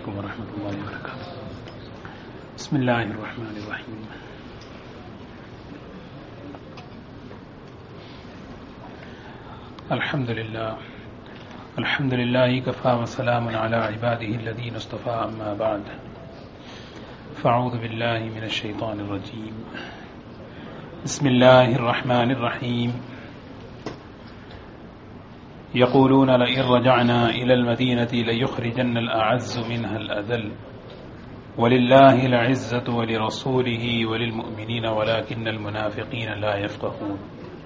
علیکم ورحمۃ اللہ وبرکاتہ. بسم اللہ الرحمن الرحیم. الحمد للہ کفا وسلام علی عباده الذین اصطفى اما بعد فاعوذ باللہ من الشیطان الرجیم. بسم اللہ الرحمن الرحیم. يقولون لئن رجعنا إلى المدينة ليخرجن الأعز منها الأذل ولله العزة ولرسوله وللمؤمنين ولكن المنافقين لا يفقهون.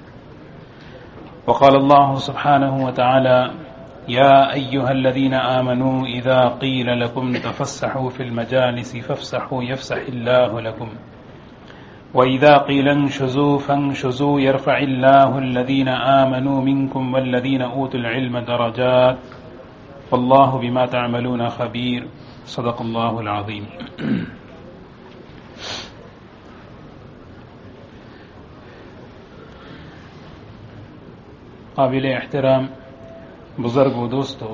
وقال الله سبحانه وتعالى يا أيها الذين آمنوا إذا قيل لكم تفسحوا في المجالس فافسحوا يفسح الله لكم وَإِذَا قِيلَ انشُزُوا فَانشُزُوا يَرْفَعِ اللَّهُ الَّذِينَ آمَنُوا مِنكُمْ وَالَّذِينَ أُوتُوا الْعِلْمَ دَرَجَاتٍ وَاللَّهُ بِمَا تَعْمَلُونَ خَبِيرٌ. صدق اللہ العظیم. قابل احترام بزرگ و دوستو،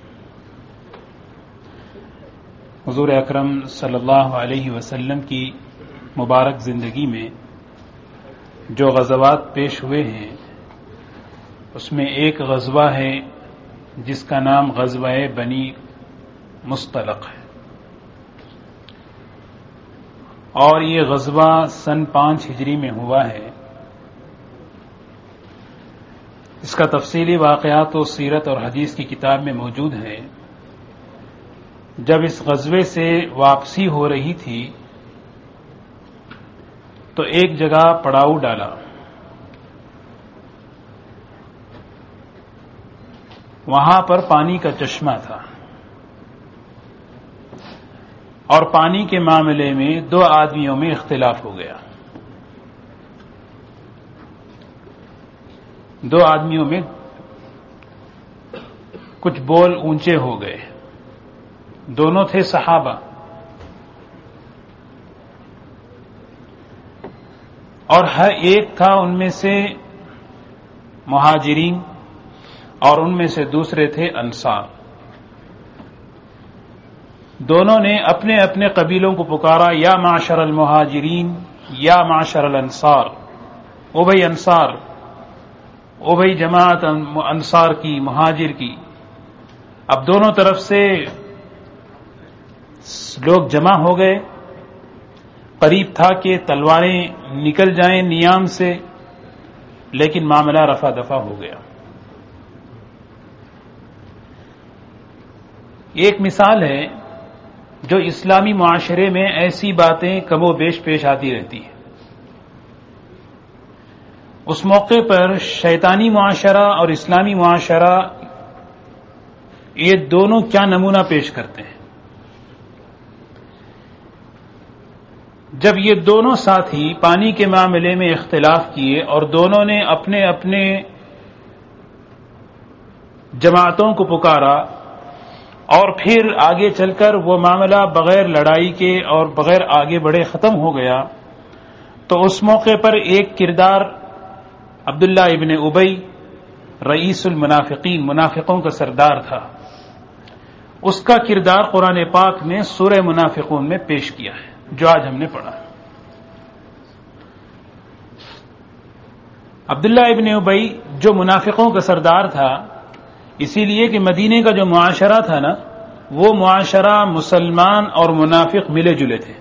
حضور اکرم صلی اللہ علیہ وسلم کی مبارک زندگی میں جو غزوات پیش ہوئے ہیں اس میں ایک غزوہ ہے جس کا نام غزوہ بنی مصطلق ہے، اور یہ غزوہ سن 5 ہجری میں ہوا ہے. اس کا تفصیلی واقعات و سیرت اور حدیث کی کتاب میں موجود ہے. جب اس غزوے سے واپسی ہو رہی تھی تو ایک جگہ پڑاؤ ڈالا. وہاں پر پانی کا چشمہ تھا اور پانی کے معاملے میں 2 آدمیوں میں اختلاف ہو گیا. 2 آدمیوں میں کچھ بول اونچے ہو گئے. دونوں تھے صحابہ، اور ہر ایک تھا ان میں سے مہاجرین اور ان میں سے دوسرے تھے انصار. دونوں نے اپنے اپنے قبیلوں کو پکارا، یا معشر المہاجرین یا معشر الانصار، او بھائی انصار، او بھائی جماعت انصار کی، مہاجر کی. اب دونوں طرف سے لوگ جمع ہو گئے. قریب تھا کہ تلواریں نکل جائیں نیام سے، لیکن معاملہ رفع دفع ہو گیا. ایک مثال ہے جو اسلامی معاشرے میں ایسی باتیں کم و بیش پیش آتی رہتی ہیں. اس موقع پر شیطانی معاشرہ اور اسلامی معاشرہ یہ دونوں کیا نمونہ پیش کرتے ہیں. جب یہ دونوں ساتھی پانی کے معاملے میں اختلاف کیے اور دونوں نے اپنے اپنے جماعتوں کو پکارا اور پھر آگے چل کر وہ معاملہ بغیر لڑائی کے اور بغیر آگے بڑھے ختم ہو گیا، تو اس موقع پر ایک کردار عبداللہ ابن ابی رئیس المنافقین، منافقوں کا سردار تھا. اس کا کردار قرآن پاک نے سورہ منافقون میں پیش کیا ہے جو آج ہم نے پڑھا. عبداللہ ابن ابی جو منافقوں کا سردار تھا، اسی لیے کہ مدینے کا جو معاشرہ تھا نا، وہ معاشرہ مسلمان اور منافق ملے جلے تھے.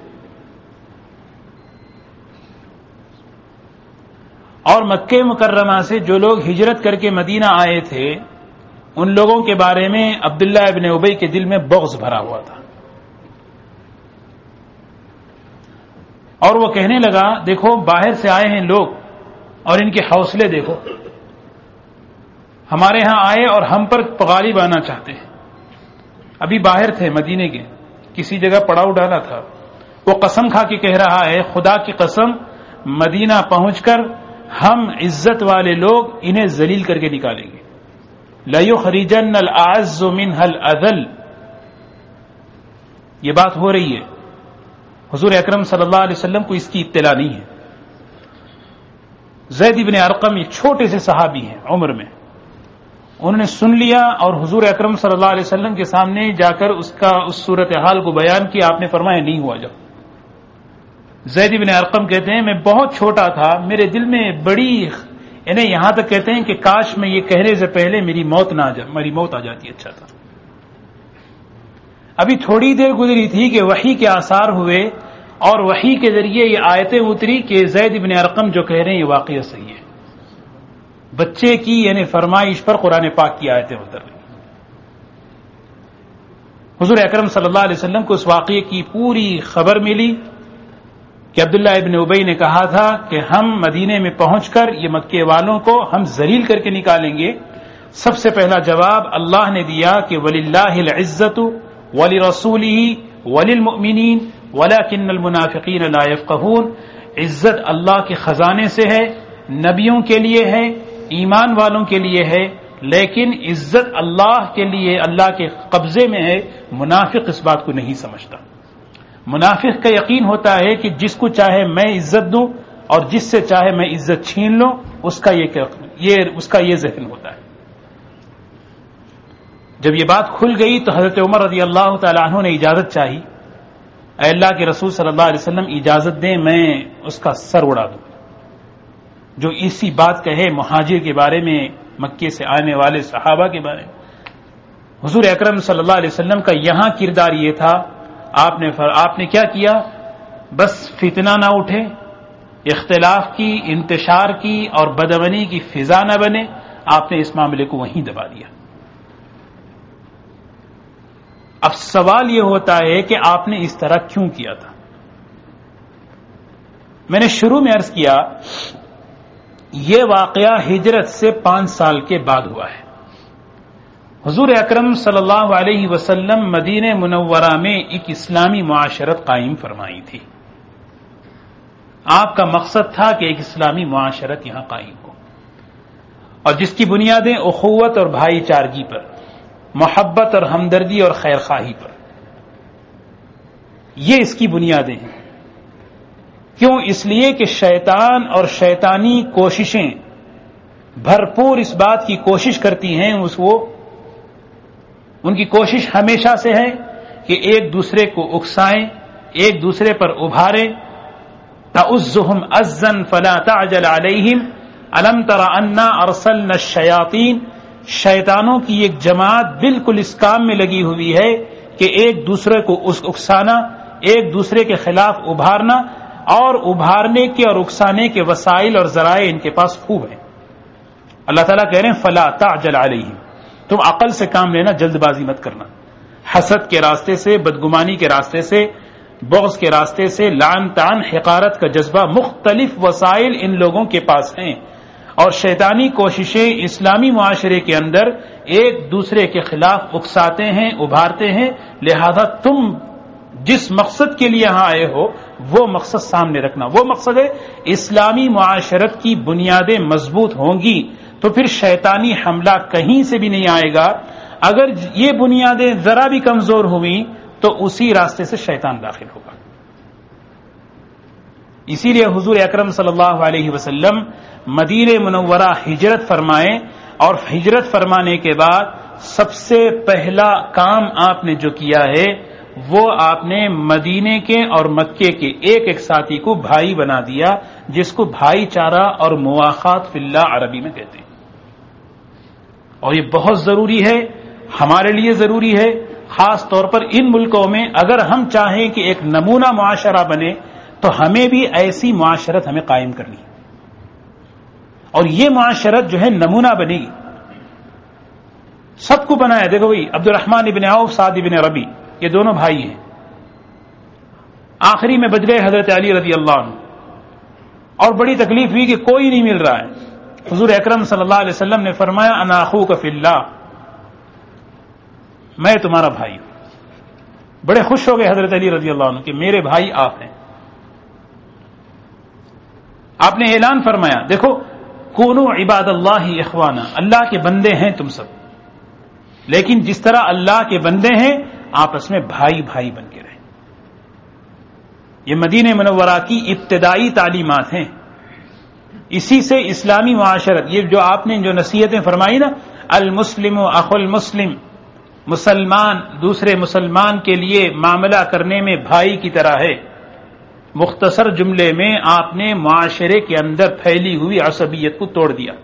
اور مکہ مکرمہ سے جو لوگ ہجرت کر کے مدینہ آئے تھے ان لوگوں کے بارے میں عبداللہ ابن ابی کے دل میں بغض بھرا ہوا تھا. اور وہ کہنے لگا، دیکھو باہر سے آئے ہیں لوگ اور ان کے حوصلے دیکھو، ہمارے ہاں آئے اور ہم پر غالب آنا چاہتے ہیں. ابھی باہر تھے مدینے کے، کسی جگہ پڑاؤ ڈالا تھا. وہ قسم کھا کے کہہ رہا ہے، خدا کی قسم مدینہ پہنچ کر ہم عزت والے لوگ انہیں ذلیل کر کے نکالیں گے. لَيُخْرِجَنَّ الْأَعَزُّ مِنْهَا الْأَذَلَّ. یہ بات ہو رہی ہے. حضور اکرم صلی اللہ علیہ وسلم کو اس کی اطلاع نہیں ہے. زید بن ارقم ایک چھوٹے سے صحابی ہیں عمر میں، انہوں نے سن لیا اور حضور اکرم صلی اللہ علیہ وسلم کے سامنے جا کر اس صورتحال کو بیان کیا. آپ نے فرمایا نہیں ہوا. جب زید بن ارقم کہتے ہیں میں بہت چھوٹا تھا, میرے دل میں بڑی یعنی یہاں تک کہتے ہیں کہ کاش میں یہ کہنے سے پہلے میری موت آ جاتی. اچھا تھا. ابھی تھوڑی دیر گزری تھی کہ وحی کے آثار ہوئے اور وحی کے ذریعے یہ آیتیں اتری کہ زید بن ارقم جو کہہ رہے ہیں یہ واقعہ صحیح ہے. بچے کی یعنی فرمائش پر قرآن پاک کی آیتیں اتر رہی. حضور اکرم صلی اللہ علیہ وسلم کو اس واقعے کی پوری خبر ملی کہ عبداللہ ابن ابی نے کہا تھا کہ ہم مدینے میں پہنچ کر یہ مکے والوں کو ہم ذلیل کر کے نکالیں گے. سب سے پہلا جواب اللہ نے دیا کہ وَلِلَّهِ الْعِزَّةُ وَلِرَسُولِهِ وَلِلْمُؤْمِنِينَ وَلَكِنَّ الْمُنَافِقِينَ لَا يَفْقَهُونَ. عزت اللہ کے خزانے سے ہے, نبیوں کے لیے ہے, ایمان والوں کے لیے ہے, لیکن عزت اللہ کے لیے اللہ کے قبضے میں ہے. منافق اس بات کو نہیں سمجھتا. منافق کا یقین ہوتا ہے کہ جس کو چاہے میں عزت دوں اور جس سے چاہے میں عزت چھین لوں, اس کا یہ ذہن ہوتا ہے. جب یہ بات کھل گئی تو حضرت عمر رضی اللہ تعالی عنہ نے اجازت چاہی. اے اللہ کے رسول صلی اللہ علیہ وسلم اجازت دیں میں اس کا سر اڑا دوں. جو اسی بات کہے مہاجر کے بارے میں, مکے سے آنے والے صحابہ کے بارے میں. حضور اکرم صلی اللہ علیہ وسلم کا یہاں کردار یہ تھا, آپ نے کیا کیا, بس فتنہ نہ اٹھے, اختلاف کی, انتشار کی اور بدامنی کی فضا نہ بنے, آپ نے اس معاملے کو وہیں دبا دیا. اب سوال یہ ہوتا ہے کہ آپ نے اس طرح کیوں کیا تھا. میں نے شروع میں عرض کیا یہ واقعہ ہجرت سے 5 سال کے بعد ہوا ہے. حضور اکرم صلی اللہ علیہ وسلم مدینہ منورہ میں ایک اسلامی معاشرت قائم فرمائی تھی. آپ کا مقصد تھا کہ ایک اسلامی معاشرت یہاں قائم ہو اور جس کی بنیادیں اخوت اور بھائی چارگی پر, محبت اور ہمدردی اور خیر خواہی پر, یہ اس کی بنیادیں ہیں. کیوں؟ اس لیے کہ شیطان اور شیطانی کوششیں بھرپور اس بات کی کوشش کرتی ہیں, ان کی کوشش ہمیشہ سے ہے کہ ایک دوسرے کو اکسائیں, ایک دوسرے پر ابھاریں. تَعُزُّهُمْ أَزًّا فَلَا تَعْجَلْ عَلَيْهِمْ أَلَمْ تَرَ أَنَّا أَرْسَلْنَا الشَّيَاطِينَ. شیطانوں کی ایک جماعت بالکل اس کام میں لگی ہوئی ہے کہ ایک دوسرے کو اکسانا, ایک دوسرے کے خلاف ابھارنا, اور ابھارنے کے اور اکسانے کے وسائل اور ذرائع ان کے پاس خوب ہیں. اللہ تعالیٰ کہہ رہے ہیں فَلَا تَعْجَلْ عَلَيْهِمْ, تم عقل سے کام لینا, جلد بازی مت کرنا. حسد کے راستے سے, بدگمانی کے راستے سے, بغض کے راستے سے, لعن طعن حقارت کا جذبہ, مختلف وسائل ان لوگوں کے پاس ہیں اور شیطانی کوششیں اسلامی معاشرے کے اندر ایک دوسرے کے خلاف اکساتے ہیں, ابھارتے ہیں. لہذا تم جس مقصد کے لیے یہاں آئے ہو وہ مقصد سامنے رکھنا. وہ مقصد ہے اسلامی معاشرت کی بنیادیں مضبوط ہوں گی تو پھر شیطانی حملہ کہیں سے بھی نہیں آئے گا. اگر یہ بنیادیں ذرا بھی کمزور ہوئیں تو اسی راستے سے شیطان داخل ہوگا. اسی لیے حضور اکرم صلی اللہ علیہ وسلم مدینہ منورہ ہجرت فرمائے اور ہجرت فرمانے کے بعد سب سے پہلا کام آپ نے جو کیا ہے وہ آپ نے مدینے کے اور مکے کے ایک ایک ساتھی کو بھائی بنا دیا, جس کو بھائی چارہ اور مواخات فی اللہ عربی میں کہتے ہیں. اور یہ بہت ضروری ہے, ہمارے لیے ضروری ہے, خاص طور پر ان ملکوں میں. اگر ہم چاہیں کہ ایک نمونہ معاشرہ بنے تو ہمیں بھی ایسی معاشرت ہمیں قائم کرنی ہے, اور یہ معاشرت جو ہے نمونہ بنے گی. سب کو بنایا. دیکھو بھائی, عبد الرحمن ابن عوف, سعد ابن ربی, یہ دونوں بھائی ہیں. آخری میں بچ گئے حضرت علی رضی اللہ عنہ, اور بڑی تکلیف ہوئی کہ کوئی نہیں مل رہا ہے. حضور اکرم صلی اللہ علیہ وسلم نے فرمایا انا اخوک فی اللہ, میں تمہارا بھائی ہوں. بڑے خوش ہو گئے حضرت علی رضی اللہ عنہ کہ میرے بھائی آپ ہیں. آپ نے اعلان فرمایا, دیکھو کونوا عباد اللہ اخوانا, اللہ کے بندے ہیں تم سب, لیکن جس طرح اللہ کے بندے ہیں آپس میں بھائی بھائی بن کے رہیں. یہ مدینہ منورہ کی ابتدائی تعلیمات ہیں. اسی سے اسلامی معاشرت, یہ جو آپ نے جو نصیحتیں فرمائی نا, المسلم اخو المسلم، مسلمان دوسرے مسلمان کے لیے معاملہ کرنے میں بھائی کی طرح ہے۔ مختصر جملے میں آپ نے معاشرے کے اندر پھیلی ہوئی عصبیت کو توڑ دیا۔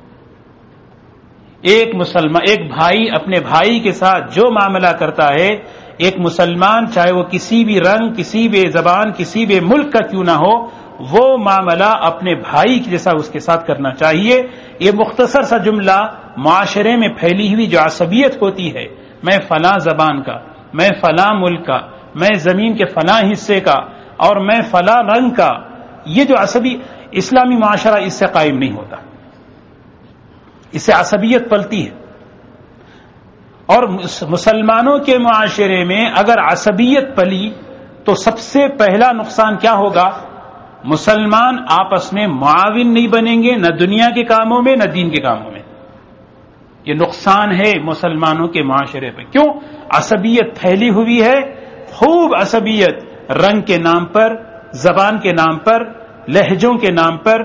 ایک بھائی اپنے بھائی کے ساتھ جو معاملہ کرتا ہے، ایک مسلمان چاہے وہ کسی بھی رنگ، کسی بھی زبان، کسی بھی ملک کا کیوں نہ ہو، وہ معاملہ اپنے بھائی جیسا اس کے ساتھ کرنا چاہیے۔ یہ مختصر سا جملہ معاشرے میں پھیلی ہوئی جو عصبیت ہوتی ہے، میں فلاں زبان کا، میں فلاں ملک کا، میں زمین کے فلاں حصے کا، اور میں فلاں رنگ کا، یہ جو اسلامی معاشرہ اس سے قائم نہیں ہوتا، اس سے عصبیت پلتی ہے۔ اور مسلمانوں کے معاشرے میں اگر عصبیت پلی تو سب سے پہلا نقصان کیا ہوگا؟ مسلمان آپس میں معاون نہیں بنیں گے، نہ دنیا کے کاموں میں نہ دین کے کاموں میں۔ یہ نقصان ہے مسلمانوں کے معاشرے پہ۔ کیوں؟ عصبیت پھیلی ہوئی ہے، خوب عصبیت، رنگ کے نام پر، زبان کے نام پر، لہجوں کے نام پر،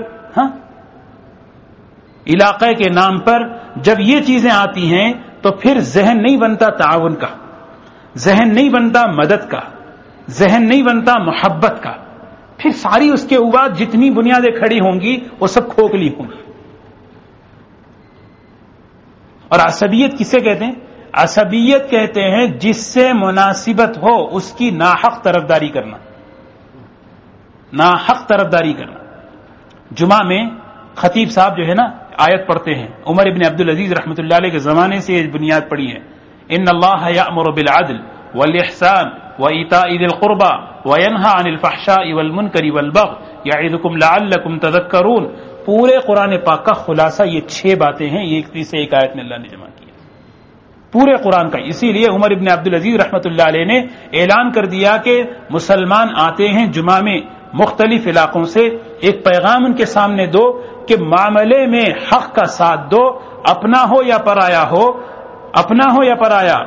علاقے کے نام پر۔ جب یہ چیزیں آتی ہیں تو پھر ذہن نہیں بنتا تعاون کا، ذہن نہیں بنتا مدد کا، ذہن نہیں بنتا محبت کا، پھر ساری اس کے بعد جتنی بنیادیں کھڑی ہوں گی وہ سب کھوکھلی ہوں گی۔ اور عصبیت کسے کہتے ہیں؟ عصبیت کہتے ہیں جس سے مناسبت ہو اس کی ناحق طرفداری کرنا، ناحق طرفداری کرنا۔ جمعہ میں خطیب صاحب جو ہے نا آیت پڑھتے ہیں، عمر ابن عبدالعزیز رحمۃ اللہ علیہ کے زمانے سے یہ بنیاد پڑی ہے، ان اللہ یأمر بالعدل والاحسان وایتاء ذی القربى وینہی عن الفحشاء والمنکر والبغی یعظکم لعلکم تذکرون۔ پورے قرآن پاک کا خلاصہ یہ 6 باتیں ہیں، ایک آیت میں اللہ نے جمع کیا پورے قرآن کا۔ اسی لیے عمر ابن عبدالعزیز رحمۃ اللہ علیہ نے اعلان کر دیا کہ مسلمان آتے ہیں جمعہ میں مختلف علاقوں سے، ایک پیغام ان کے سامنے دو کہ معاملے میں حق کا ساتھ دو، اپنا ہو یا پرایا ہو، اپنا ہو یا پرایا،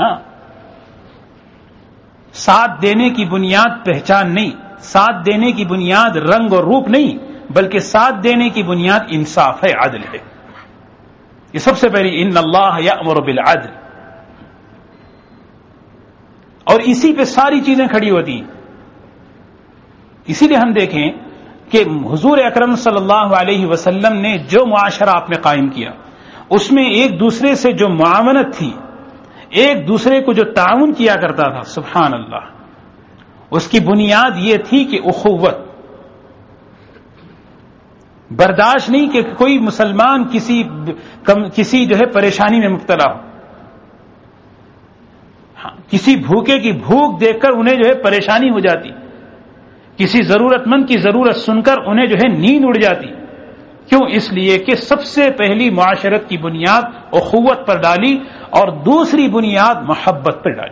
ساتھ دینے کی بنیاد پہچان نہیں، ساتھ دینے کی بنیاد رنگ اور روپ نہیں، بلکہ ساتھ دینے کی بنیاد انصاف ہے، عدل ہے۔ یہ سب سے پہلی ان اللہ یأمر بالعدل، اور اسی پہ ساری چیزیں کھڑی ہوتی ہیں۔ اسی لیے ہم دیکھیں کہ حضور اکرم صلی اللہ علیہ وسلم نے جو معاشرہ آپ نے قائم کیا، اس میں ایک دوسرے سے جو معاونت تھی، ایک دوسرے کو جو تعاون کیا کرتا تھا، سبحان اللہ، اس کی بنیاد یہ تھی کہ اخوت، برداشت نہیں کہ کوئی مسلمان کسی جو ہے پریشانی میں مبتلا ہو، کسی بھوکے کی بھوک دیکھ کر انہیں جو ہے پریشانی ہو جاتی، کسی ضرورت مند کی ضرورت سن کر انہیں جو ہے نیند اڑ جاتی۔ کیوں؟ اس لیے کہ سب سے پہلی معاشرت کی بنیاد اخوت پر ڈالی اور دوسری بنیاد محبت پر ڈالی۔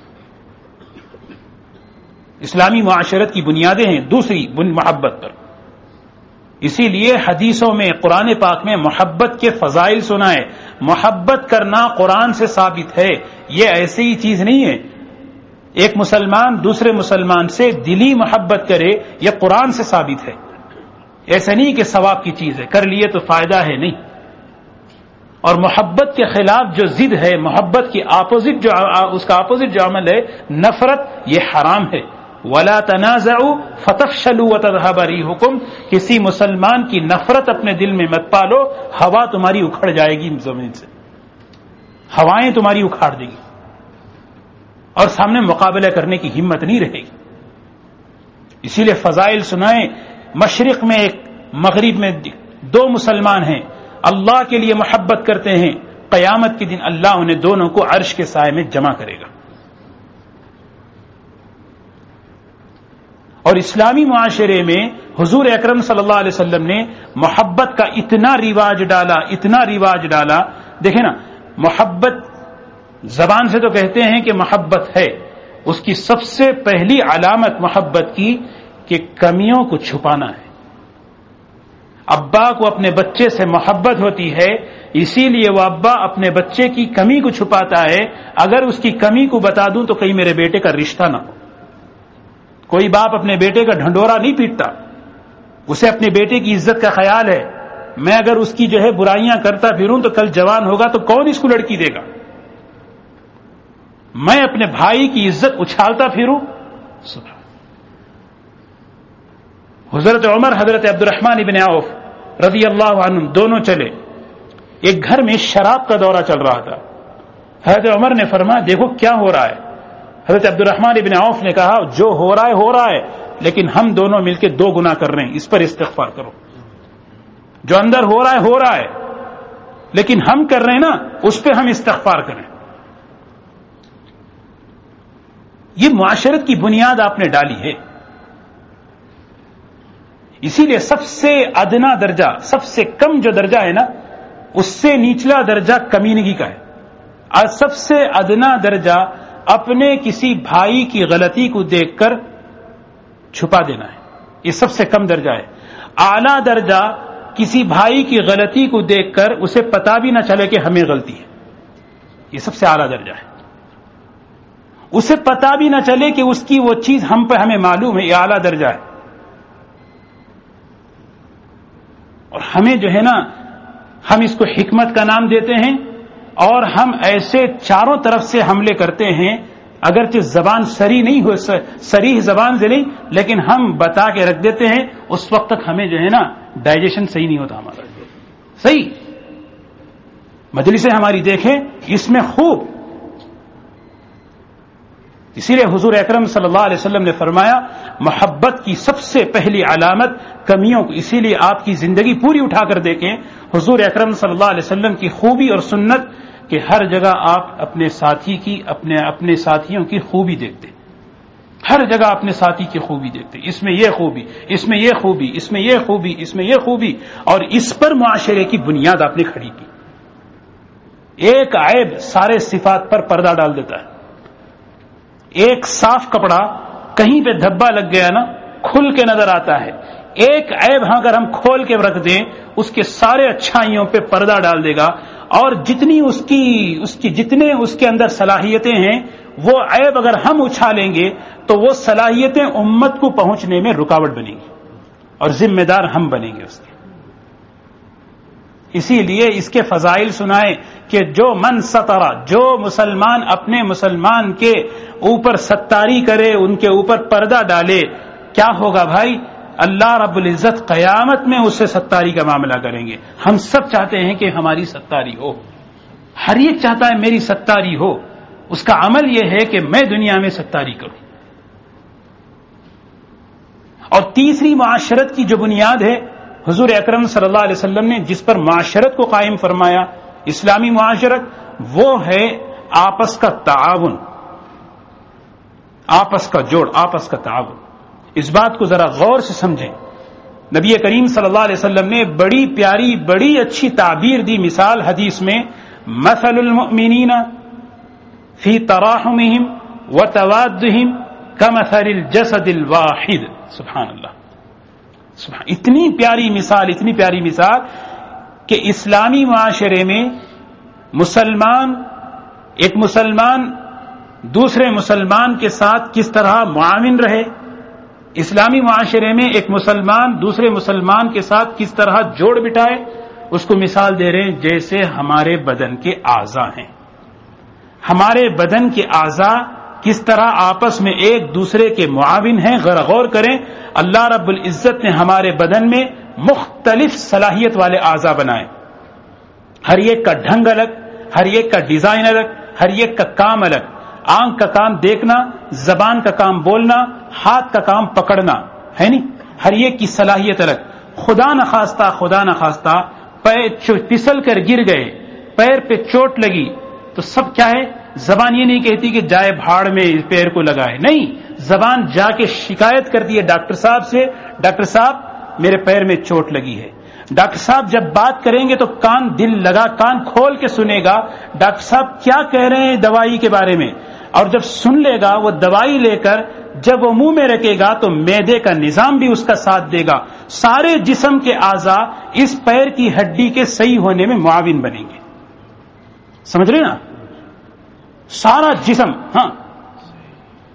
اسلامی معاشرت کی بنیادیں ہیں دوسری محبت پر۔ اسی لیے حدیثوں میں، قرآن پاک میں محبت کے فضائل سنائے۔ محبت کرنا قرآن سے ثابت ہے، یہ ایسی ہی چیز نہیں ہے۔ ایک مسلمان دوسرے مسلمان سے دلی محبت کرے، یہ قرآن سے ثابت ہے، ایسا نہیں کہ ثواب کی چیز ہے، کر لیے تو فائدہ ہے، نہیں۔ اور محبت کے خلاف جو ضد ہے، محبت کی اپوزٹ جو اس کا اپوزٹ جو عمل ہے نفرت، یہ حرام ہے۔ وَلَا تَنَازَعُوا فَتَفْشَلُوا وَتَذْهَبَ رِيحُكُمْ، کسی مسلمان کی نفرت اپنے دل میں مت پالو، ہوا تمہاری اکھڑ جائے گی، زمین سے ہوائیں تمہاری اکھاڑ دے گی اور سامنے مقابلہ کرنے کی ہمت نہیں رہے گی۔ اسی لیے فضائل سنائیں۔ مشرق میں ایک، مغرب میں دو مسلمان ہیں، اللہ کے لیے محبت کرتے ہیں، قیامت کے دن اللہ انہیں دونوں کو عرش کے سائے میں جمع کرے گا۔ اور اسلامی معاشرے میں حضور اکرم صلی اللہ علیہ وسلم نے محبت کا اتنا رواج ڈالا۔ دیکھیں نا، محبت زبان سے تو کہتے ہیں کہ محبت ہے، اس کی سب سے پہلی علامت محبت کی کہ کمیوں کو چھپانا ہے۔ ابا کو اپنے بچے سے محبت ہوتی ہے، اسی لیے وہ ابا اپنے بچے کی کمی کو چھپاتا ہے۔ اگر اس کی کمی کو بتا دوں تو کہیں میرے بیٹے کا رشتہ نہ ہو۔ کوئی باپ اپنے بیٹے کا ڈھنڈورا نہیں پیٹتا، اسے اپنے بیٹے کی عزت کا خیال ہے، میں اگر اس کی برائیاں کرتا پھروں تو کل جوان ہوگا تو کون اس کو لڑکی دے گا؟ میں اپنے بھائی کی عزت اچھالتا پھروں؟ حضرت عمر حضرت عبد الرحمن ابن عوف رضی اللہ عنہ دونوں چلے، ایک گھر میں شراب کا دورہ چل رہا تھا. حضرت عمر نے فرمایا دیکھو کیا ہو رہا ہے. حضرت عبد الرحمن ابن عوف نے کہا جو ہو رہا ہے لیکن ہم دونوں مل کے 2 گناہ کر رہے ہیں، اس پر استغفار کرو. جو اندر ہو رہا ہے لیکن ہم کر رہے ہیں نا، اس پہ ہم استغفار کریں. یہ معاشرت کی بنیاد آپ نے ڈالی ہے. اسی لیے سب سے ادنا درجہ، سب سے کم جو درجہ ہے نا، اس سے نیچلا درجہ کمینگی کا ہے. اور سب سے ادنا درجہ اپنے کسی بھائی کی غلطی کو دیکھ کر چھپا دینا ہے. یہ سب سے کم درجہ ہے. اعلیٰ درجہ کسی بھائی کی غلطی کو دیکھ کر اسے پتا بھی نہ چلے کہ ہمیں غلطی ہے. یہ سب سے اعلیٰ درجہ ہے. اسے پتا بھی نہ چلے کہ اس کی وہ چیز ہم پہ ہمیں معلوم ہے. یہ اعلیٰ درجہ ہے. اور ہمیں ہم اس کو حکمت کا نام دیتے ہیں اور ہم ایسے چاروں طرف سے حملے کرتے ہیں، اگرچہ زبان صریح زبان سے نہیں، لیکن ہم بتا کے رکھ دیتے ہیں. اس وقت تک ہمیں ڈائجیشن صحیح نہیں ہوتا ہمارا. صحیح مجلسیں ہماری دیکھیں، اس میں خوب. اسی لیے حضور اکرم صلی اللہ علیہ وسلم نے فرمایا محبت کی سب سے پہلی علامت کمیوں کو. اسی لیے آپ کی زندگی پوری اٹھا کر دیکھیں، حضور اکرم صلی اللہ علیہ وسلم کی خوبی اور سنت کہ ہر جگہ آپ اپنے ساتھی کی اپنے ساتھیوں کی خوبی دیکھتے. ہر جگہ اپنے ساتھی کی خوبی دیکھتے. اس میں یہ خوبی، اس میں یہ خوبی، اس میں یہ خوبی، اس میں یہ خوبی. اور اس پر معاشرے کی بنیاد آپ نے کھڑی کی. ایک عیب سارے صفات پر پردہ ڈال دیتا ہے. ایک صاف کپڑا کہیں پہ دھبا لگ گیا نا، کھل کے نظر آتا ہے. ایک عیب اگر ہم کھول کے رکھ دیں، اس کے سارے اچھائیوں پہ پردہ ڈال دے گا. اور جتنی جتنے اس کے اندر صلاحیتیں ہیں، وہ عیب اگر ہم اچھالیں گے تو وہ صلاحیتیں امت کو پہنچنے میں رکاوٹ بنیں گی اور ذمہ دار ہم بنیں گے اس کے. اسی لیے اس کے فضائل سنائے کہ جو من سترا، جو مسلمان اپنے مسلمان کے اوپر ستاری کرے، ان کے اوپر پردہ ڈالے، کیا ہوگا بھائی؟ اللہ رب العزت قیامت میں اس سے ستاری کا معاملہ کریں گے. ہم سب چاہتے ہیں کہ ہماری ستاری ہو، ہر ایک چاہتا ہے میری ستاری ہو. اس کا عمل یہ ہے کہ میں دنیا میں ستاری کروں. اور تیسری معاشرت کی جو بنیاد ہے، حضور اکرم صلی اللہ علیہ وسلم نے جس پر معاشرت کو قائم فرمایا، اسلامی معاشرت، وہ ہے آپس کا تعاون، آپس کا جوڑ، آپس کا تعاون. اس بات کو ذرا غور سے سمجھیں. نبی کریم صلی اللہ علیہ وسلم نے بڑی پیاری، بڑی اچھی تعبیر دی، مثال حدیث میں، مثل المؤمنین فی تراحمہم وتوادہم کمثل الجسد الواحد. سبحان اللہ، اتنی پیاری مثال کہ اسلامی معاشرے میں ایک مسلمان دوسرے مسلمان کے ساتھ کس طرح معاون رہے. اسلامی معاشرے میں ایک مسلمان دوسرے مسلمان کے ساتھ کس طرح جوڑ بٹھائے. اس کو مثال دے رہے ہیں جیسے ہمارے بدن کے اعضاء ہیں. ہمارے بدن کے اعضاء کس طرح آپس میں ایک دوسرے کے معاون ہیں. غور کریں، اللہ رب العزت نے ہمارے بدن میں مختلف صلاحیت والے اعضاء بنائے. ہر ایک کا ڈھنگ الگ، ہر ایک کا ڈیزائن الگ، ہر ایک کا کام الگ. آنکھ کا کام دیکھنا، زبان کا کام بولنا، ہاتھ کا کام پکڑنا ہے نہیں. ہر ایک کی صلاحیت الگ. خدا نخواستہ پیر پھسل کر گر گئے، پیر پہ چوٹ لگی تو سب کیا ہے؟ زبان یہ نہیں کہتی کہ جائے بھاڑ میں پیر کو لگائے، نہیں، زبان جا کے شکایت کرتی ہے ڈاکٹر صاحب سے، ڈاکٹر صاحب میرے پیر میں چوٹ لگی ہے. ڈاکٹر صاحب جب بات کریں گے تو کان کھول کے سنے گا ڈاکٹر صاحب کیا کہہ رہے ہیں دوائی کے بارے میں. اور جب سن لے گا وہ دوائی لے کر جب وہ منہ میں رکھے گا تو معدے کا نظام بھی اس کا ساتھ دے گا. سارے جسم کے اعضاء اس پیر کی ہڈی کے صحیح ہونے میں معاون بنیں گے. سمجھ رہے نا؟ سارا جسم. ہاں،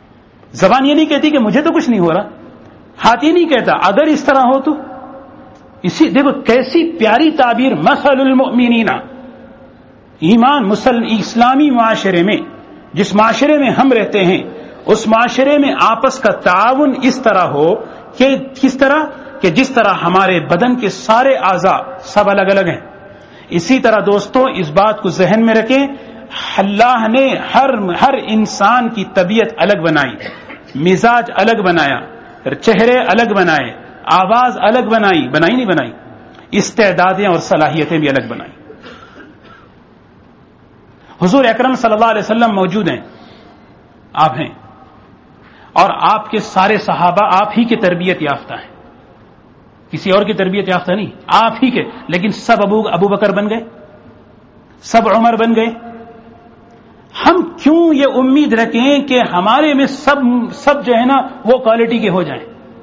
زبان یہ نہیں کہتی کہ مجھے تو کچھ نہیں ہو رہا، ہاتھ یہ نہیں کہتا اگر اس طرح ہو تو. اسی دیکھو کیسی پیاری تعبیر، مثل المؤمنین، ایمان اسلامی معاشرے میں، جس معاشرے میں ہم رہتے ہیں اس معاشرے میں آپس کا تعاون اس طرح ہو کہ کس طرح کہ جس طرح ہمارے بدن کے سارے اعضاء سب الگ الگ ہیں، اسی طرح دوستوں اس بات کو ذہن میں رکھیں، اللہ نے ہر انسان کی طبیعت الگ بنائی، مزاج الگ بنایا، چہرے الگ بنائے، آواز الگ بنائی، استعدادیں اور صلاحیتیں بھی الگ بنائی۔ حضور اکرم صلی اللہ علیہ وسلم موجود ہیں، آپ ہیں، اور آپ کے سارے صحابہ آپ ہی کی تربیت یافتہ ہیں، کسی اور کی تربیت یافتہ نہیں، آپ ہی کے، لیکن سب ابو بکر بن گئے، سب عمر بن گئے۔ ہم کیوں یہ امید رکھیں کہ ہمارے میں سب جو ہے نا وہ کوالٹی کے ہو جائیں؟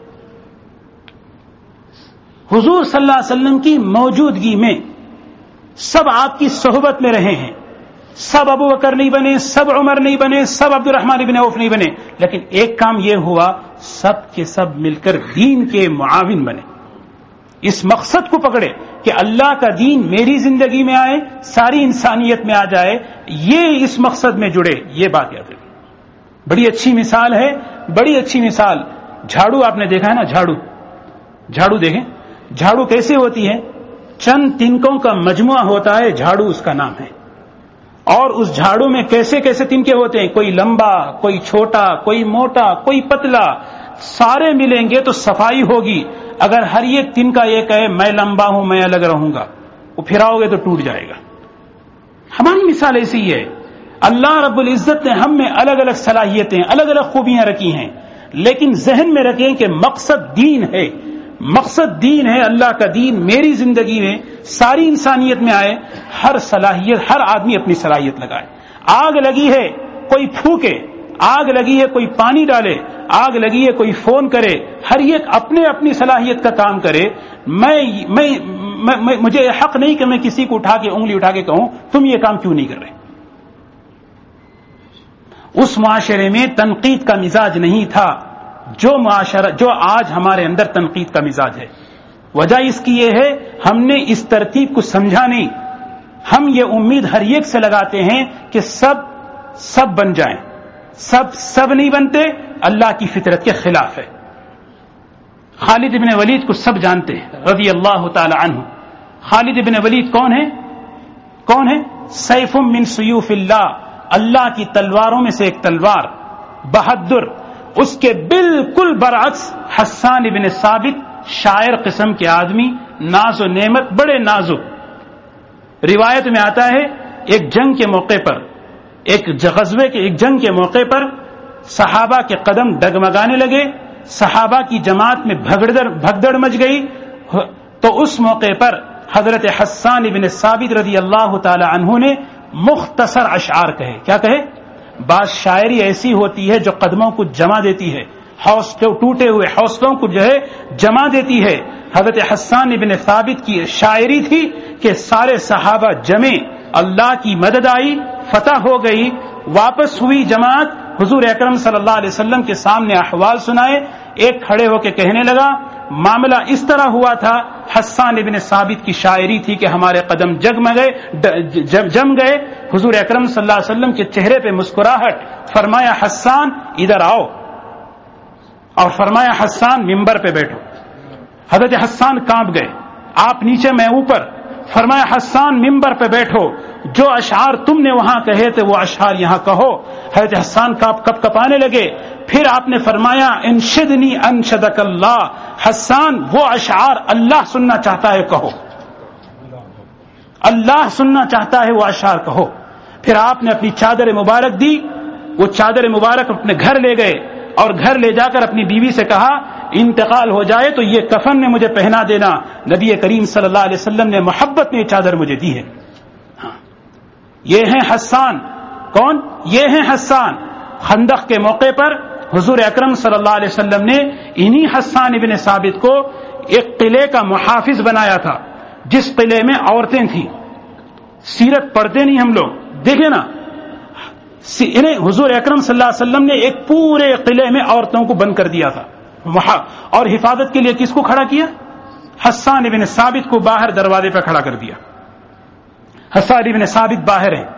حضور صلی اللہ علیہ وسلم کی موجودگی میں سب آپ کی صحبت میں رہے ہیں، سب ابو بکر نہیں بنے، سب عمر نہیں بنے، سب عبد الرحمن بن عوف نہیں بنے، لیکن ایک کام یہ ہوا، سب کے سب مل کر دین کے معاون بنے، اس مقصد کو پکڑے کہ اللہ کا دین میری زندگی میں آئے، ساری انسانیت میں آ جائے، یہ اس مقصد میں جڑے، یہ بات یاد رکھیں۔ بڑی اچھی مثال ہے، بڑی اچھی مثال، جھاڑو آپ نے دیکھا ہے نا، جھاڑو دیکھیں، جھاڑو کیسے ہوتی ہے؟ چند تنکوں کا مجموعہ ہوتا ہے، جھاڑو اس کا نام ہے، اور اس جھاڑو میں کیسے کیسے تنکے ہوتے ہیں، کوئی لمبا، کوئی چھوٹا، کوئی موٹا، کوئی پتلا، سارے ملیں گے تو صفائی ہوگی۔ اگر ہر ایک تنکا یہ کہے میں لمبا ہوں، میں الگ رہوں گا، وہ پھراؤ گے تو ٹوٹ جائے گا۔ ہماری مثال ایسی ہے، اللہ رب العزت نے ہم میں الگ الگ صلاحیتیں، الگ الگ خوبیاں رکھی ہیں، لیکن ذہن میں رکھیں کہ مقصد دین ہے، مقصد دین ہے، اللہ کا دین میری زندگی میں ساری انسانیت میں آئے، ہر آدمی اپنی صلاحیت لگائے۔ آگ لگی ہے کوئی پھونکے، آگ لگی ہے کوئی پانی ڈالے، آگ لگی ہے کوئی فون کرے، ہر ایک اپنی صلاحیت کا کام کرے۔ مجھے حق نہیں کہ میں کسی کو انگلی اٹھا کے کہوں تم یہ کام کیوں نہیں کر رہے۔ اس معاشرے میں تنقید کا مزاج نہیں تھا جو آج ہمارے اندر تنقید کا مزاج ہے۔ وجہ اس کی یہ ہے ہم نے اس ترتیب کو سمجھا نہیں، ہم یہ امید ہر ایک سے لگاتے ہیں کہ سب بن جائیں، سب نہیں بنتے، اللہ کی فطرت کے خلاف ہے۔ خالد بن ولید کو سب جانتے ہیں رضی اللہ تعالی عنہ۔ خالد بن ولید کون ہے؟ سیف من سیوف اللہ کی تلواروں میں سے ایک تلوار، بہادر۔ اس کے بالکل برعکس حسان بن ثابت، شاعر قسم کے آدمی، ناز و نعمت، بڑے نازک۔ روایت میں آتا ہے ایک جنگ کے موقع پر، ایک جنگ کے موقع پر صحابہ کے قدم ڈگمگانے لگے، صحابہ کی جماعت میں بھگدڑ مچ گئی، تو اس موقع پر حضرت حسان بن ثابت رضی اللہ تعالی عنہ نے مختصر اشعار کہے۔ کیا کہے؟ بعض شاعری ایسی ہوتی ہے جو قدموں کو جما دیتی ہے، ٹوٹے ہوئے حوصلوں کو جو ہے جما دیتی ہے۔ حضرت حسان بن ثابت کی شاعری تھی کہ سارے صحابہ جمے، اللہ کی مدد آئی، فتح ہو گئی، واپس ہوئی جماعت، حضور اکرم صلی اللہ علیہ وسلم کے سامنے احوال سنائے، ایک کھڑے ہو کے کہنے لگا معاملہ اس طرح ہوا تھا، حسان ابن ثابت کی شاعری تھی کہ ہمارے قدم جم گئے۔ حضور اکرم صلی اللہ علیہ وسلم کے چہرے پہ مسکراہٹ، فرمایا حسان ادھر آؤ، اور فرمایا حسان ممبر پہ بیٹھو۔ حضرت حسان کانپ گئے، آپ نیچے میں اوپر، فرمایا حسان ممبر پہ بیٹھو، جو اشعار تم نے وہاں کہے تھے وہ اشعار یہاں کہو۔ حضرت حسان کپانے لگے، پھر آپ نے فرمایا انشدنی انشدک اللہ، حسان وہ اشعار اللہ سننا چاہتا ہے کہو، اللہ سننا چاہتا ہے وہ اشعار کہو۔ پھر آپ نے اپنی چادر مبارک دی، وہ چادر مبارک اپنے گھر لے گئے، اور گھر لے جا کر اپنی بیوی سے کہا انتقال ہو جائے تو یہ کفن میں مجھے پہنا دینا، نبی کریم صلی اللہ علیہ وسلم نے محبت میں یہ چادر مجھے دی ہے۔ یہ ہیں حسان، کون؟ یہ ہیں حسان۔ خندق کے موقع پر حضور اکرم صلی اللہ علیہ وسلم نے انہی حسان ابن ثابت کو ایک قلعے کا محافظ بنایا تھا، جس قلعے میں عورتیں تھیں۔ سیرت پڑھتے نہیں ہم لوگ، دیکھیں نا، انہیں حضور اکرم صلی اللہ علیہ وسلم نے ایک پورے قلعے میں عورتوں کو بند کر دیا تھا، اور حفاظت کے لیے کس کو کھڑا کیا؟ حسان ابن ثابت کو باہر دروازے پہ کھڑا کر دیا. حسان ابن ثابت باہر ہیں.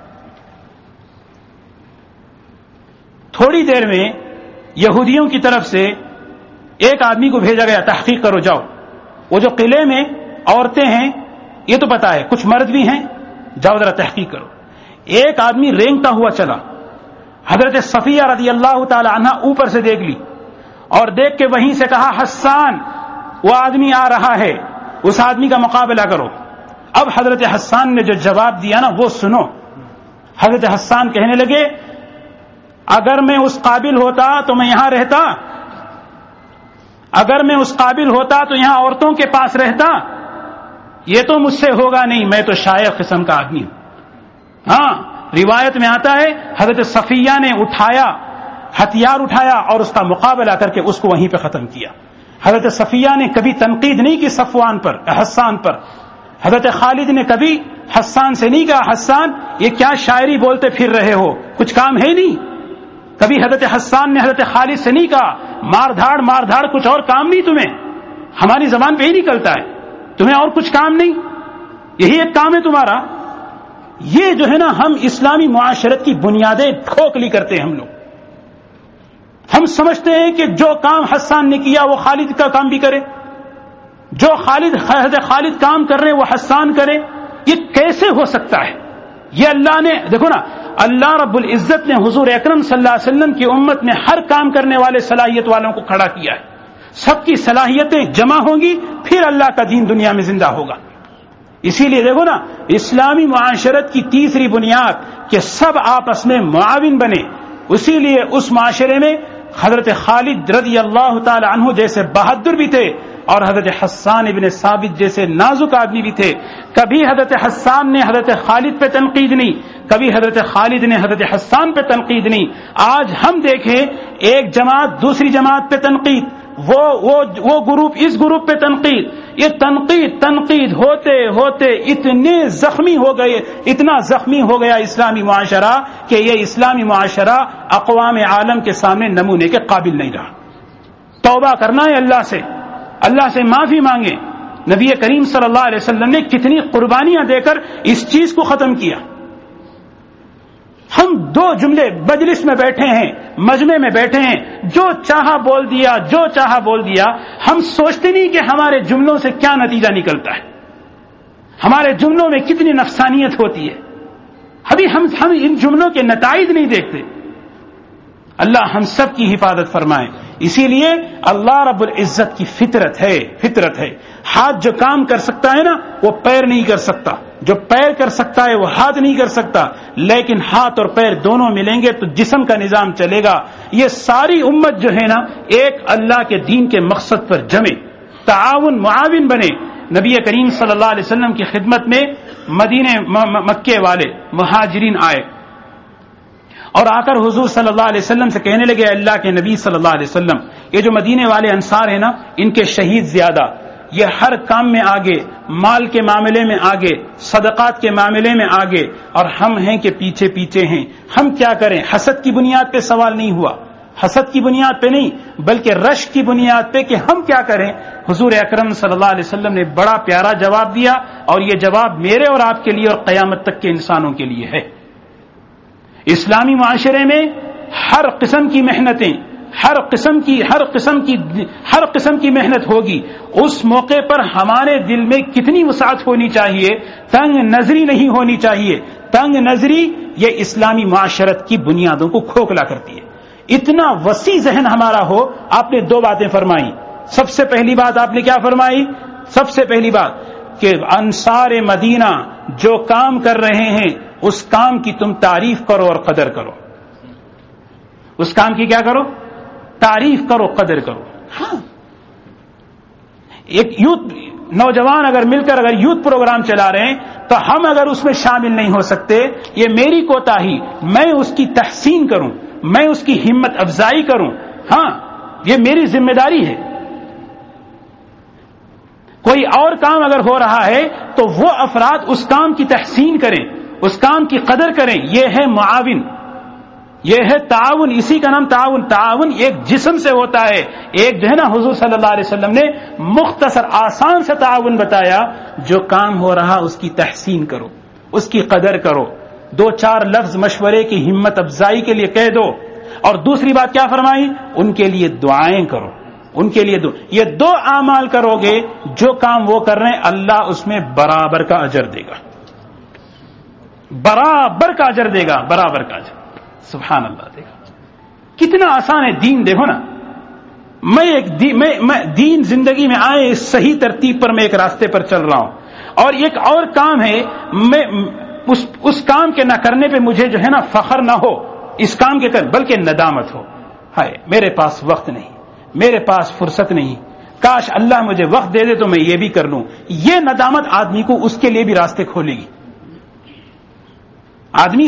تھوڑی دیر میں یہودیوں کی طرف سے ایک آدمی کو بھیجا گیا, تحقیق کرو جاؤ. وہ جو قلعے میں عورتیں ہیں یہ تو پتا ہے, کچھ مرد بھی ہیں, جاؤ ذرا تحقیق کرو. ایک آدمی رینگتا ہوا چلا. حضرت صفیہ رضی اللہ تعالی عنہ اوپر سے دیکھ لی اور دیکھ کے وہیں سے کہا, حسان وہ آدمی آ رہا ہے, اس آدمی کا مقابلہ کرو. اب حضرت حسان نے جو جواب دیا نا وہ سنو. حضرت حسان کہنے لگے, اگر میں اس قابل ہوتا تو میں یہاں رہتا, اگر میں اس قابل ہوتا تو یہاں عورتوں کے پاس رہتا. یہ تو مجھ سے ہوگا نہیں, میں تو شاعر قسم کا آدمی ہوں. ہاں, روایت میں آتا ہے حضرت صفیہ نے ہتھیار اٹھایا اور اس کا مقابلہ کر کے اس کو وہیں پہ ختم کیا. حضرت صفیہ نے کبھی تنقید نہیں کی صفوان پر, حسان پر. حضرت خالد نے کبھی حسان سے نہیں کہا, حسان یہ کیا شاعری بولتے پھر رہے ہو, کچھ کام ہے نہیں. کبھی حضرت حسان نے حضرت خالد سے نہیں کہا, مار دھاڑ کچھ اور کام نہیں تمہیں, ہماری زبان پہ ہی نکلتا ہے, تمہیں اور کچھ کام نہیں, یہی ایک کام ہے تمہارا. یہ جو ہے نا, ہم اسلامی معاشرت کی بنیادیں کھوکھلی کرتے ہیں. ہم لوگ ہم سمجھتے ہیں کہ جو کام حسان نے کیا وہ خالد کا کام بھی کرے, جو حضرت خالد کام کر رہے وہ حسان کرے. یہ کیسے ہو سکتا ہے؟ یہ اللہ نے, دیکھو نا, اللہ رب العزت نے حضور اکرم صلی اللہ علیہ وسلم کی امت میں ہر کام کرنے والے صلاحیت والوں کو کھڑا کیا ہے. سب کی صلاحیتیں جمع ہوں گی, پھر اللہ کا دین دنیا میں زندہ ہوگا. اسی لیے دیکھو نا, اسلامی معاشرت کی تیسری بنیاد کہ سب آپس میں معاون بنے. اسی لیے اس معاشرے میں حضرت خالد رضی اللہ تعالی عنہ جیسے بہادر بھی تھے اور حضرت حسان ابن ثابت جیسے نازک آدمی بھی تھے. کبھی حضرت حسان نے حضرت خالد پہ تنقید نہیں, کبھی حضرت خالد نے حضرت حسان پہ تنقید نہیں. آج ہم دیکھیں ایک جماعت دوسری جماعت پہ تنقید, وہ گروپ اس گروپ پہ تنقید. یہ تنقید ہوتے ہوتے اتنا زخمی ہو گیا اسلامی معاشرہ کہ یہ اسلامی معاشرہ اقوام عالم کے سامنے نمونے کے قابل نہیں رہا. توبہ کرنا ہے اللہ سے معافی مانگے. نبی کریم صلی اللہ علیہ وسلم نے کتنی قربانیاں دے کر اس چیز کو ختم کیا. ہم دو جملے مجلس میں بیٹھے ہیں, مجمع میں بیٹھے ہیں, جو چاہا بول دیا. ہم سوچتے نہیں کہ ہمارے جملوں سے کیا نتیجہ نکلتا ہے, ہمارے جملوں میں کتنی نفسانیت ہوتی ہے. ابھی ہم ان جملوں کے نتائج نہیں دیکھتے. اللہ ہم سب کی حفاظت فرمائے. اسی لیے اللہ رب العزت کی فطرت ہے. ہاتھ جو کام کر سکتا ہے نا وہ پیر نہیں کر سکتا, جو پیر کر سکتا ہے وہ ہاتھ نہیں کر سکتا. لیکن ہاتھ اور پیر دونوں ملیں گے تو جسم کا نظام چلے گا. یہ ساری امت جو ہے نا ایک اللہ کے دین کے مقصد پر جمے, معاون بنے. نبی کریم صلی اللہ علیہ وسلم کی خدمت میں مکے والے مہاجرین آئے اور آ کر حضور صلی اللہ علیہ وسلم سے کہنے لگے, اللہ کے نبی صلی اللہ علیہ وسلم, یہ جو مدینے والے انصار ہیں نا ان کے شہید زیادہ, یہ ہر کام میں آگے, مال کے معاملے میں آگے, صدقات کے معاملے میں آگے, اور ہم ہیں کہ پیچھے ہیں. ہم کیا کریں؟ حسد کی بنیاد پہ سوال نہیں ہوا, حسد کی بنیاد پہ نہیں بلکہ رشک کی بنیاد پہ کہ ہم کیا کریں. حضور اکرم صلی اللہ علیہ وسلم نے بڑا پیارا جواب دیا, اور یہ جواب میرے اور آپ کے لیے اور قیامت تک کے انسانوں کے لیے ہے. اسلامی معاشرے میں ہر قسم کی محنتیں, ہر قسم کی محنت ہوگی. اس موقع پر ہمارے دل میں کتنی وسعت ہونی چاہیے, تنگ نظری نہیں ہونی چاہیے. تنگ نظری یہ اسلامی معاشرت کی بنیادوں کو کھوکھلا کرتی ہے. اتنا وسیع ذہن ہمارا ہو. آپ نے دو باتیں فرمائی. سب سے پہلی بات آپ نے کیا فرمائی؟ سب سے پہلی بات کہ انصار مدینہ جو کام کر رہے ہیں اس کام کی تم تعریف کرو اور قدر کرو. اس کام کی کیا کرو؟ تعریف کرو, قدر کرو. ہاں, ایک یوتھ نوجوان اگر مل کر اگر یوتھ پروگرام چلا رہے ہیں تو ہم اگر اس میں شامل نہیں ہو سکتے, یہ میری کوتاہی, میں اس کی تحسین کروں, میں اس کی ہمت افزائی کروں. ہاں, یہ میری ذمہ داری ہے. کوئی اور کام اگر ہو رہا ہے تو وہ افراد اس کام کی تحسین کریں, اس کام کی قدر کریں. یہ ہے معاون. یہ ہے تعاون، اسی کا نام تعاون. تعاون ایک جسم سے ہوتا ہے. ایک جو ہے نا حضور صلی اللہ علیہ وسلم نے مختصر آسان سے تعاون بتایا، جو کام ہو رہا اس کی تحسین کرو، اس کی قدر کرو، 2-4 لفظ مشورے کی ہمت افزائی کے لیے کہہ دو. اور دوسری بات کیا فرمائی؟ ان کے لیے دعائیں کرو، ان کے لیے یہ 2 اعمال کرو گے، جو کام وہ کر رہے ہیں اللہ اس میں برابر کا اجر دے گا، برابر کا اجر دے گا، برابر کا اجر. سبحان اللہ. دیکھو کتنا آسان ہے دین. دیکھو نا، میں دین زندگی میں آئے صحیح ترتیب پر میں ایک راستے پر چل رہا ہوں، اور ایک اور کام ہے میں اس کام کے نہ کرنے پہ مجھے جو ہے نا فخر نہ ہو اس کام کے کر، بلکہ ندامت ہو، ہائے میرے پاس وقت نہیں، میرے پاس فرصت نہیں، کاش اللہ مجھے وقت دے دے تو میں یہ بھی کر لوں. یہ ندامت آدمی کو اس کے لیے بھی راستے کھولے گی. آدمی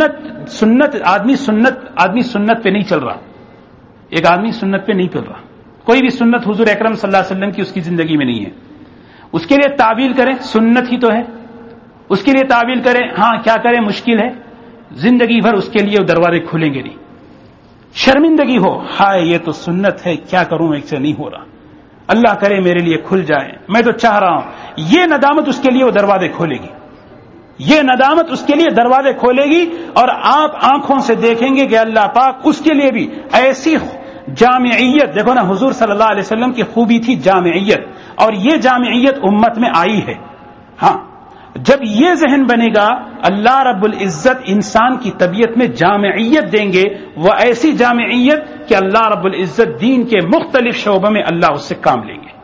سنت پہ نہیں چل رہا. ایک آدمی سنت پہ نہیں چل رہا، کوئی بھی سنت حضور اکرم صلی اللہ علیہ وسلم کی اس کی زندگی میں نہیں ہے. اس کے لیے تعویل کرے سنت ہی تو ہے، اس کے لیے تعویل کرے ہاں کیا کرے مشکل ہے، زندگی بھر اس کے لیے دروازے کھلیں گے نہیں. شرمندگی ہو، ہائے یہ تو سنت ہے کیا کروں ایک سے نہیں ہو رہا، اللہ کرے میرے لیے کھل جائے، میں تو چاہ رہا ہوں. یہ ندامت اس کے لیے وہ دروازے کھولے گی، یہ ندامت اس کے لیے دروازے کھولے گی. اور آپ آنکھوں سے دیکھیں گے کہ اللہ پاک اس کے لیے بھی ایسی جامعیت. دیکھو نا حضور صلی اللہ علیہ وسلم کی خوبی تھی جامعیت، اور یہ جامعیت امت میں آئی ہے. ہاں جب یہ ذہن بنے گا اللہ رب العزت انسان کی طبیعت میں جامعیت دیں گے، وہ ایسی جامعیت کہ اللہ رب العزت دین کے مختلف شعبوں میں اللہ اس سے کام لیں گے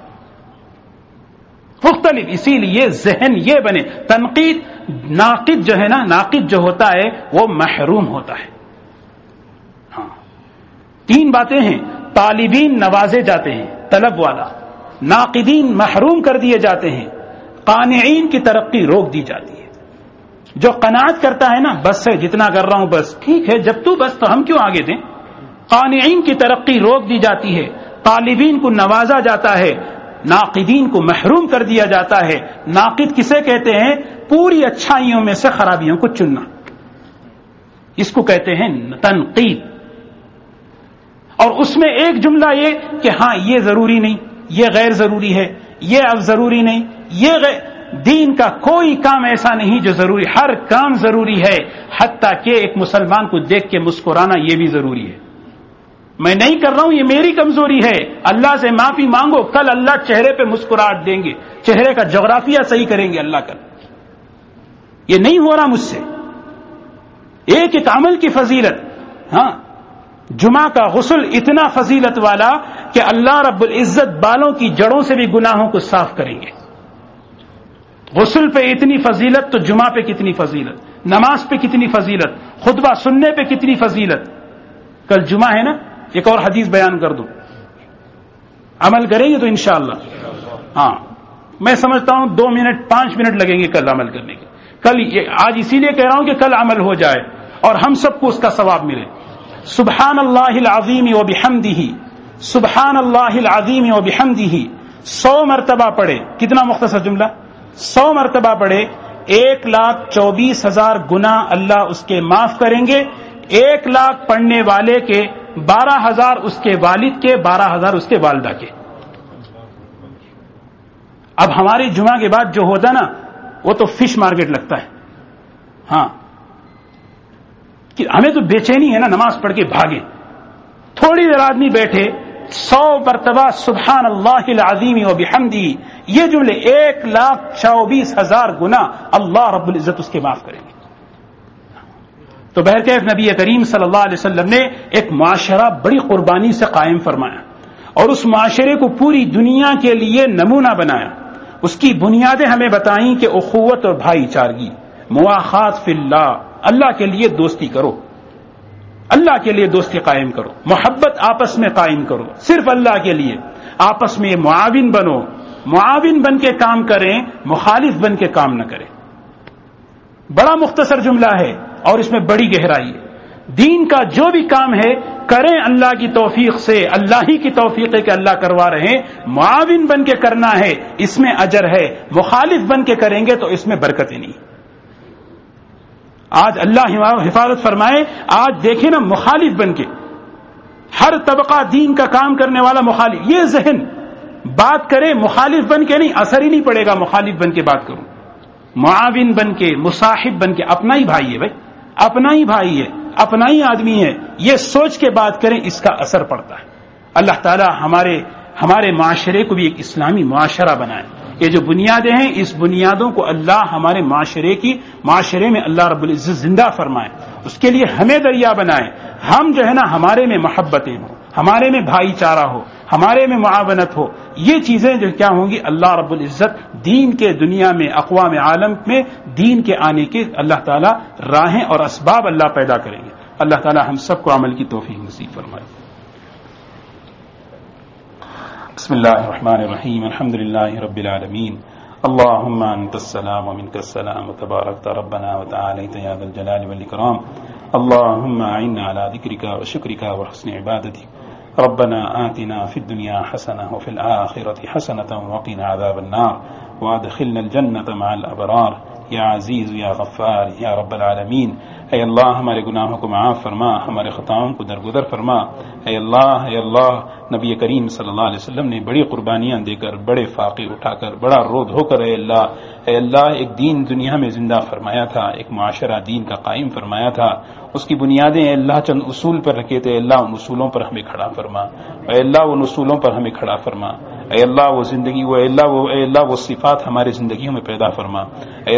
مختلف. اسی لیے ذہن یہ بنے. تنقید ناقد جو ہے نا، ناقد جو ہوتا ہے وہ محروم ہوتا ہے. ہاں 3 باتیں ہیں، طالبین نوازے جاتے ہیں، طلب والا، ناقدین محروم کر دیے جاتے ہیں، قانعین کی ترقی روک دی جاتی ہے. جو قناعت کرتا ہے نا بس ہے جتنا کر رہا ہوں بس ٹھیک ہے، جب تو بس تو ہم کیوں آگے دیں. قانعین کی ترقی روک دی جاتی ہے، طالبین کو نوازا جاتا ہے، ناقدین کو محروم کر دیا جاتا ہے. ناقد کسے کہتے ہیں؟ پوری اچھائیوں میں سے خرابیوں کو چننا، اس کو کہتے ہیں تنقید. اور اس میں ایک جملہ یہ کہ ہاں یہ ضروری نہیں، یہ غیر ضروری ہے، یہ اب ضروری نہیں، یہ دین کا کوئی کام ایسا نہیں جو ضروری، ہر کام ضروری ہے. حتیٰ کہ ایک مسلمان کو دیکھ کے مسکرانا یہ بھی ضروری ہے. میں نہیں کر رہا ہوں، یہ میری کمزوری ہے، اللہ سے معافی مانگو، کل اللہ چہرے پہ مسکراہٹ دیں گے، چہرے کا جغرافیہ صحیح کریں گے اللہ کل. یہ نہیں ہو رہا مجھ سے. ایک ایک عمل کی فضیلت. ہاں جمعہ کا غسل اتنا فضیلت والا کہ اللہ رب العزت بالوں کی جڑوں سے بھی گناہوں کو صاف کریں گے. غسل پہ اتنی فضیلت تو جمعہ پہ کتنی فضیلت، نماز پہ کتنی فضیلت، خطبہ سننے پہ کتنی فضیلت. کل جمعہ ہے نا، ایک اور حدیث بیان کر دوں، عمل کریں گے تو انشاءاللہ. ہاں میں سمجھتا ہوں 2 منٹ 5 منٹ لگیں گے کل عمل کرنے کے. کل آج اسی لیے کہہ رہا ہوں کہ کل عمل ہو جائے اور ہم سب کو اس کا ثواب ملے. سبحان اللہ العظیم و بحمدہ، سبحان اللہ العظیم و بحمدہ 100 مرتبہ پڑھے. کتنا مختصر جملہ، 100 مرتبہ پڑھے 1,24,000 گناہ اللہ اس کے معاف کریں گے. 1 لاکھ پڑھنے والے کے 12,000 اس کے والد کے، 12,000 اس کے والدہ کے. اب ہماری جمعہ کے بعد جو ہوتا نا وہ تو فش مارکیٹ لگتا ہے. ہاں کہ ہمیں تو بے چینی ہے نا نماز پڑھ کے بھاگے. تھوڑی دیر آدمی بیٹھے 100 مرتبہ سبحان اللہ العظیم و بحمدہ، یہ جملے 1,24,000 گناہ اللہ رب العزت اس کے معاف کریں گے. تو بہرکیف نبی کریم صلی اللہ علیہ وسلم نے ایک معاشرہ بڑی قربانی سے قائم فرمایا اور اس معاشرے کو پوری دنیا کے لیے نمونہ بنایا. اس کی بنیادیں ہمیں بتائیں کہ اخوت اور بھائی چارگی، مواخات فی اللہ، اللہ کے لیے دوستی کرو، اللہ کے لیے دوستی قائم کرو، محبت آپس میں قائم کرو، صرف اللہ کے لیے. آپس میں معاون بنو، معاون بن کے کام کریں، مخالف بن کے کام نہ کریں. بڑا مختصر جملہ ہے اور اس میں بڑی گہرائی ہے. دین کا جو بھی کام ہے کریں اللہ کی توفیق سے، اللہ ہی کی توفیق ہے کہ اللہ کروا رہے ہیں. معاون بن کے کرنا ہے، اس میں اجر ہے. مخالف بن کے کریں گے تو اس میں برکتیں نہیں. آج اللہ حفاظت فرمائے. آج دیکھیں نا مخالف بن کے ہر طبقہ دین کا کام کرنے والا مخالف, یہ ذہن بات کرے مخالف بن کے نہیں, اثر ہی نہیں پڑے گا مخالف بن کے بات کروں, معاون بن کے مصاحب بن کے, اپنا ہی بھائی ہے بھائی, اپنا ہی بھائی ہے, اپنا ہی آدمی ہے, یہ سوچ کے بات کریں اس کا اثر پڑتا ہے. اللہ تعالی ہمارے معاشرے کو بھی ایک اسلامی معاشرہ بنائے. یہ جو بنیادیں ہیں اس بنیادوں کو اللہ ہمارے معاشرے میں اللہ رب العزت زندہ فرمائے, اس کے لیے ہمیں دریا بنائے. ہم جو ہے نا ہمارے میں محبتیں ہوں, ہمارے میں بھائی چارہ ہو, ہمارے میں معاونت ہو, یہ چیزیں جو کیا ہوں گی اللہ رب العزت دین کے دنیا میں اقوام عالم میں دین کے آنے کے اللہ تعالی راہیں اور اسباب اللہ پیدا کریں گے. اللہ تعالی ہم سب کو عمل کی توفیق نصیب فرمائے. بسم اللہ الرحمن الرحیم. الحمد للہ رب العالمین. اللهم انت السلام ومنك السلام وتباركت ربنا وتعاليت يا ذا الجلال والاكرام. اللهم اعنا على ذكرك وشكرك وحسن عبادتك. ربنا آتنا في الدنيا حسنة وفي الآخرة حسنة وقنا عذاب النار وادخلنا الجنة مع الأبرار یا عزیز یا غفار یا رب العالمین. اے اللہ ہمارے گناہوں کو معاف فرما, ہمارے خطاؤں کو درگزر فرما. اے اللہ نبی کریم صلی اللہ علیہ وسلم نے بڑی قربانیاں دے کر, بڑے فاقے اٹھا کر, بڑا رو دھو کر اے اللہ ایک دین دنیا میں زندہ فرمایا تھا, ایک معاشرہ دین کا قائم فرمایا تھا. اس کی بنیادیں اے اللہ چند اصول پر رکھے تھے. اللہ ان اصولوں پر ہمیں کھڑا فرما. اے اللہ ان اصولوں پر ہمیں کھڑا فرما. اے اللہ وہ زندگی اے اللہ وہ صفات ہمارے زندگیوں میں پیدا فرما. اے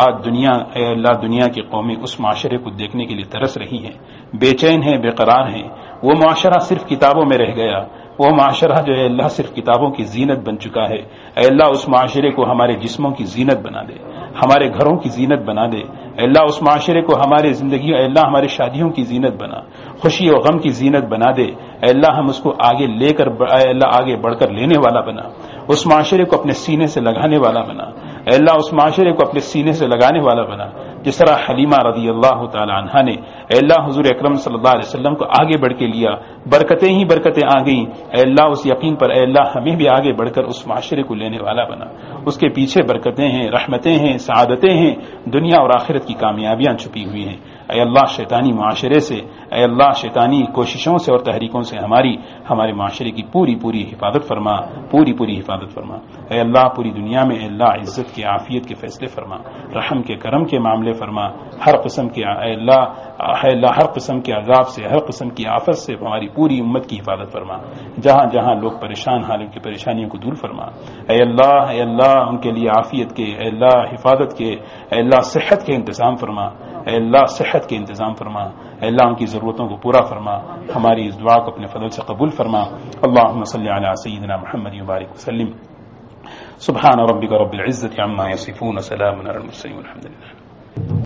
اللہ دنیا کی قومیں اس معاشرے کو دیکھنے کے لیے ترس رہی ہیں, بے چین ہیں, بے قرار ہیں. وہ معاشرہ صرف کتابوں میں رہ گیا, وہ معاشرہ جو ہے اللہ صرف کتابوں کی زینت بن چکا ہے. اے اللہ اس معاشرے کو ہمارے جسموں کی زینت بنا دے, ہمارے گھروں کی زینت بنا دے. اے اللہ اس معاشرے کو ہمارے زندگی, اے اللہ ہمارے شادیوں کی زینت بنا, خوشی اور غم کی زینت بنا دے. اے اللہ ہم اس کو آگے لے کر, اے اللہ آگے بڑھ کر لینے والا بنا, اس معاشرے کو اپنے سینے سے لگانے والا بنا. اے اللہ اس معاشرے کو اپنے سینے سے لگانے والا بنا, جس طرح حلیمہ رضی اللہ تعالی عنہا نے اے اللہ حضور اکرم صلی اللہ علیہ وسلم کو آگے بڑھ کے لیا, برکتیں ہی برکتیں آ گئیں. اے اللہ اس یقین پر اے اللہ ہمیں بھی آگے بڑھ کر اس معاشرے کو لینے والا بنا. اس کے پیچھے برکتیں ہیں, رحمتیں ہیں, سعادتیں ہیں, دنیا اور آخرت کی کامیابیاں چھپی ہوئی ہیں. اے اللہ شیطانی معاشرے سے, اے اللہ شیطانی کوششوں سے اور تحریکوں سے ہمارے معاشرے کی پوری حفاظت فرما, پوری حفاظت فرما. اے اللہ پوری دنیا میں اے اللہ عزت کے, عافیت کے فیصلے فرما, رحم کے, کرم کے معاملے فرما. ہر قسم کے اے اللہ ہر قسم کے عذاب سے, ہر قسم کی آفت سے ہماری پوری امت کی حفاظت فرما. جہاں جہاں لوگ پریشان حال ان کی پریشانیوں کو دور فرما. اے اللہ ان کے لیے عافیت کے, اے اللہ حفاظت کے, اے اللہ صحت کے انتظام فرما. اے اللہ صحت کے انتظام فرما. اے اللہ ان کی ضرورتوں کو پورا فرما. ہماری اس دعا کو اپنے فضل سے قبول فرما. اللهم صل علی سیدنا محمد وبارک وسلم. سبحان ربک رب العزة عما یصفون, سلام علی المرسلین, والحمد للہ.